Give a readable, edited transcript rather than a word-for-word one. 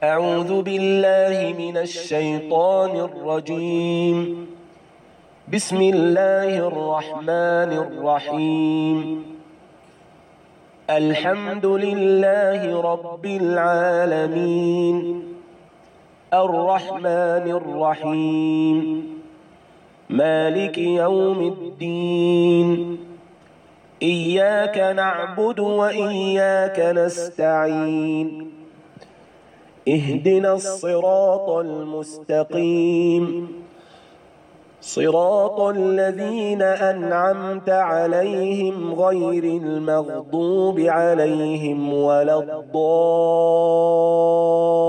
أعوذ بالله من الشيطان الرجيم. بسم الله الرحمن الرحيم. الحمد لله رب العالمين، الرحمن الرحيم، مالك يوم الدين، إياك نعبد وإياك نستعين، اهدنا الصراط المستقيم، صراط الذين أنعمت عليهم غير المغضوب عليهم ولا الضالين.